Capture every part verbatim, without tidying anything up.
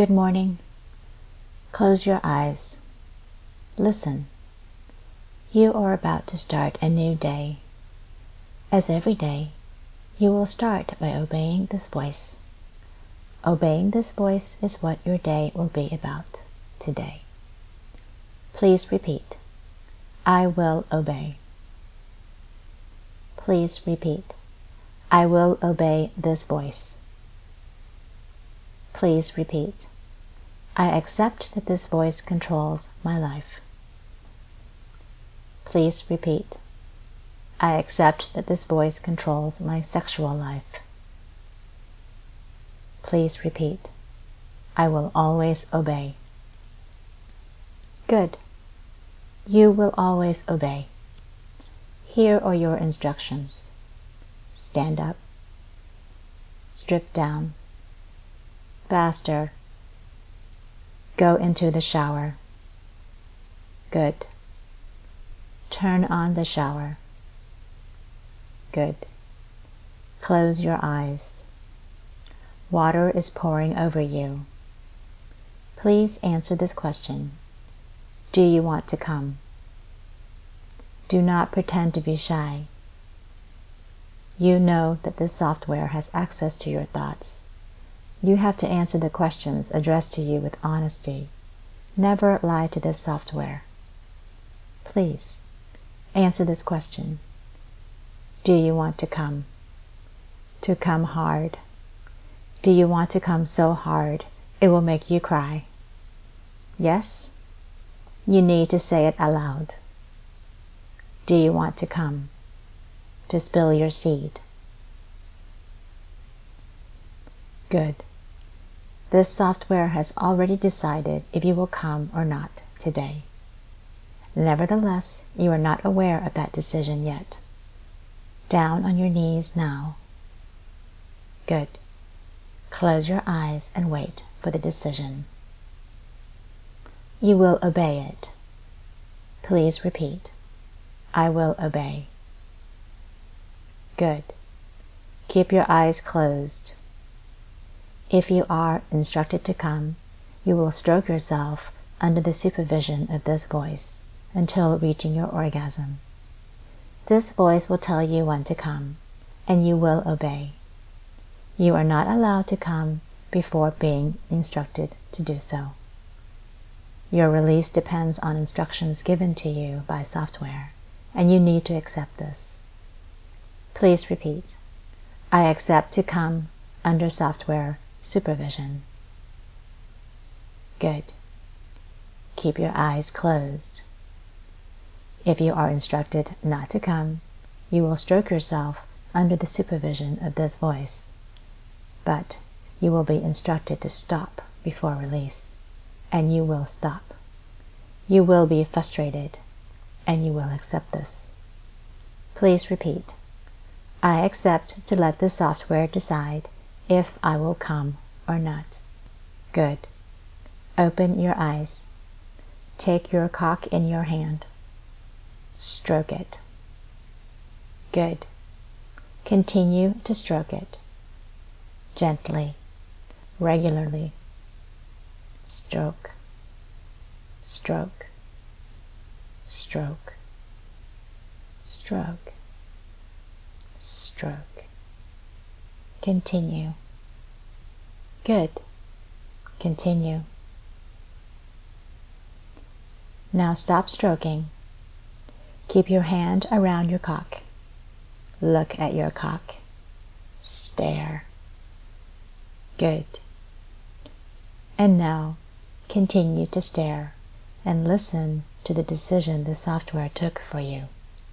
Good morning. Close your eyes. Listen. You are about to start a new day. As every day, you will start by obeying this voice. Obeying this voice is what your day will be about today. Please repeat. I will obey. Please repeat. I will obey this voice. Please repeat. I accept that this voice controls my life. Please repeat. I accept that this voice controls my sexual life. Please repeat. I will always obey. Good. You will always obey. Here are your instructions. Stand up. Strip down. Faster. Go into the shower. Good. Turn on the shower. Good. Close your eyes. Water is pouring over you. Please answer this question. Do you want to come? Do not pretend to be shy. You know that this software has access to your thoughts. You have to answer the questions addressed to you with honesty. Never lie to this software. Please, answer this question. Do you want to come? To come hard. Do you want to come so hard it will make you cry? Yes? You need to say it aloud. Do you want to come? To spill your seed. Good. This software has already decided if you will come or not today. Nevertheless, you are not aware of that decision yet. Down on your knees now. Good. Close your eyes and wait for the decision. You will obey it. Please repeat. I will obey. Good. Keep your eyes closed. If you are instructed to come, you will stroke yourself under the supervision of this voice until reaching your orgasm. This voice will tell you when to come, and you will obey. You are not allowed to come before being instructed to do so. Your release depends on instructions given to you by software, and you need to accept this. Please repeat. I accept to come under software supervision. Good. Keep your eyes closed. If you are instructed not to come, you will stroke yourself under the supervision of this voice. But you will be instructed to stop before release, and you will stop. You will be frustrated, and you will accept this. Please repeat. I accept to let the software decide if I will come or not. Good. Open your eyes. Take your cock in your hand. Stroke it. Good. Continue to stroke it. Gently, regularly. Stroke, stroke, stroke, stroke, stroke. Continue. Good. Continue. Now stop stroking. Keep your hand around your cock. Look at your cock. Stare. Good. And now continue to stare and listen to the decision the software took for you.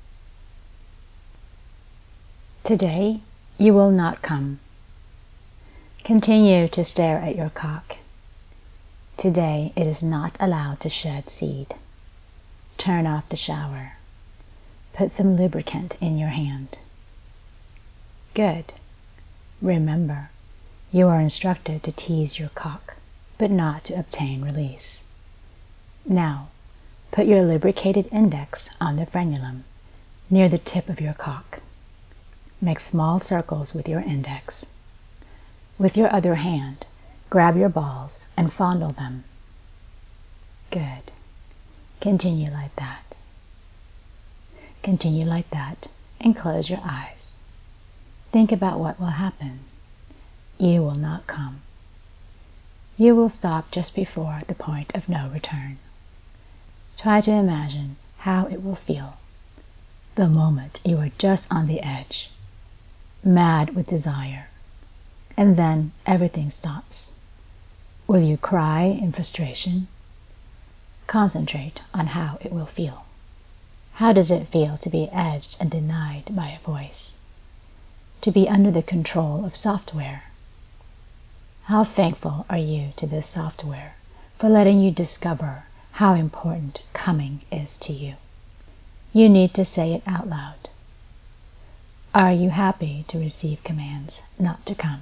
Today, you will not come. Continue to stare at your cock. Today, it is not allowed to shed seed. Turn off the shower. Put some lubricant in your hand. Good. Remember, you are instructed to tease your cock, but not to obtain release. Now, put your lubricated index on the frenulum, near the tip of your cock. Make small circles with your index. With your other hand, Grab your balls and fondle them. Good. Continue like that. Continue like that and close your eyes. Think about what will happen. You will not come. You will stop just before the point of no return. Try to imagine how it will feel the moment you are just on the edge, mad with desire, and then everything stops. Will you cry in frustration? Concentrate on how it will feel. How does it feel to be edged and denied by a voice? To be under the control of software? How thankful are you to this software for letting you discover how important coming is to you? You need to say it out loud. Are you happy to receive commands not to come?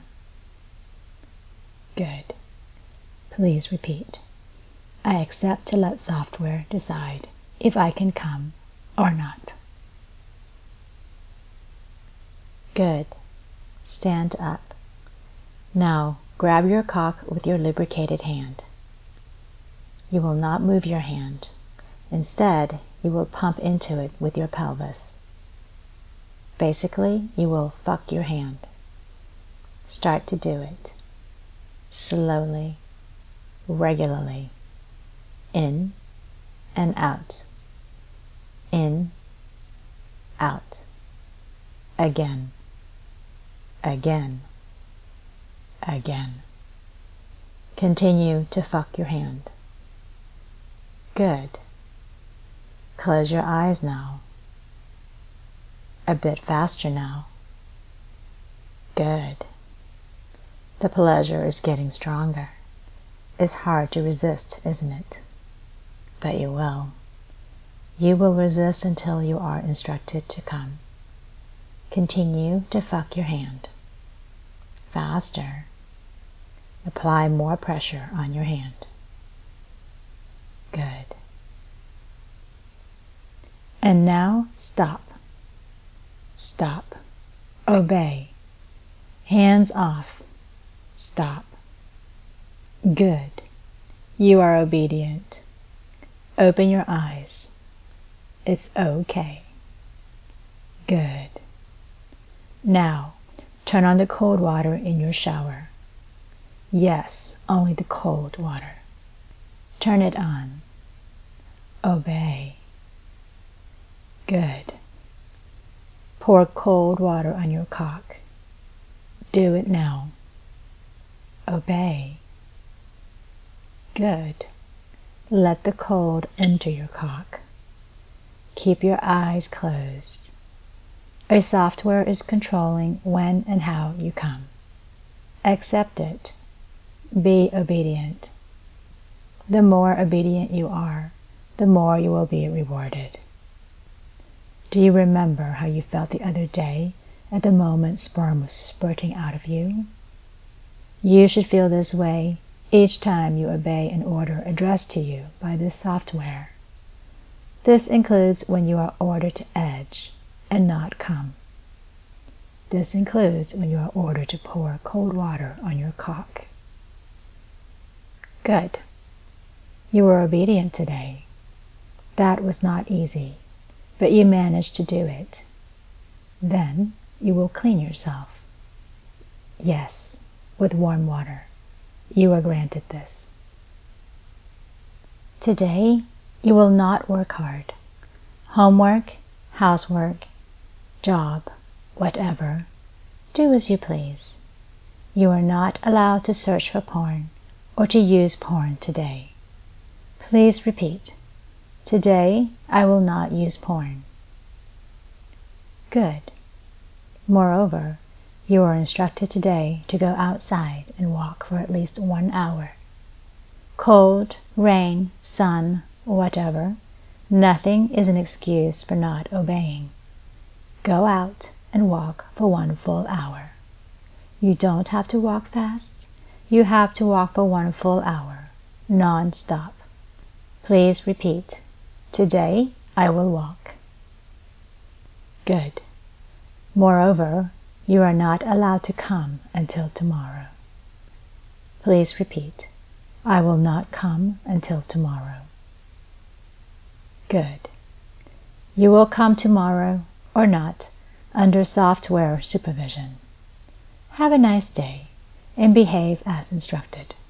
Good. Please repeat. I accept to let software decide if I can come or not. Good. Stand up. Now grab your cock with your lubricated hand. You will not move your hand. Instead, you will pump into it with your pelvis. Basically, you will fuck your hand. Start to do it. Slowly, regularly. In and out. In, out. Again. Again. Again. Continue to fuck your hand. Good. Close your eyes now. A bit faster now. Good. The pleasure is getting stronger. It's hard to resist, isn't it? But you will. You will resist until you are instructed to come. Continue to fuck your hand. Faster. Apply more pressure on your hand. Good. And now stop. Stop. Obey. Hands off. Stop. Good. You are obedient. Open your eyes. It's okay. Good. Now, turn on the cold water in your shower. Yes, only the cold water. Turn it on. Obey. Good. Pour cold water on your cock. Do it now. Obey. Good. Let the cold enter your cock. Keep your eyes closed. A software is controlling when and how you come. Accept it. Be obedient. The more obedient you are, the more you will be rewarded. Do you remember how you felt the other day at the moment sperm was spurting out of you? You should feel this way each time you obey an order addressed to you by this software. This includes when you are ordered to edge and not come. This includes when you are ordered to pour cold water on your cock. Good. You were obedient today. That was not easy, but you managed to do it. Then you will clean yourself. Yes, with warm water. You are granted this. Today, you will not work hard. Homework, housework, job, whatever. Do as you please. You are not allowed to search for porn or to use porn today. Please repeat. Today, I will not use porn. Good. Moreover, you are instructed today to go outside and walk for at least one hour. Cold, rain, sun, whatever, nothing is an excuse for not obeying. Go out and walk for one full hour. You don't have to walk fast. You have to walk for one full hour, non-stop. Please repeat. Today, I will walk. Good. Moreover, you are not allowed to come until tomorrow. Please repeat, I will not come until tomorrow. Good. You will come tomorrow or not under software supervision. Have a nice day and behave as instructed.